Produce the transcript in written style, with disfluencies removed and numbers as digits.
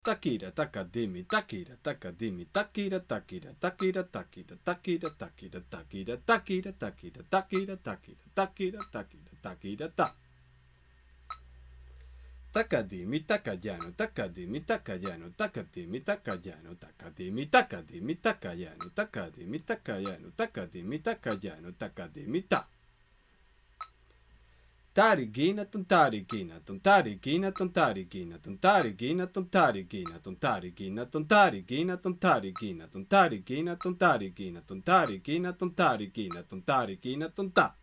Takira takadimi takira takadimi takira takira takira takira takira takira takira takira takira takira takira takira takira takira ta. Takadimi takayano takadimi takayano takadimi takayano takadimi takadimi takayano takadimi takayano takadimi takayano takadimi ta. Tarigina tuntarigina tuntarigina tuntarigina tuntarigina tuntarigina tuntarigina tuntarigina tuntarigina tuntarigina tuntarigina tuntarigina tuntarigina tuntarigina tunta.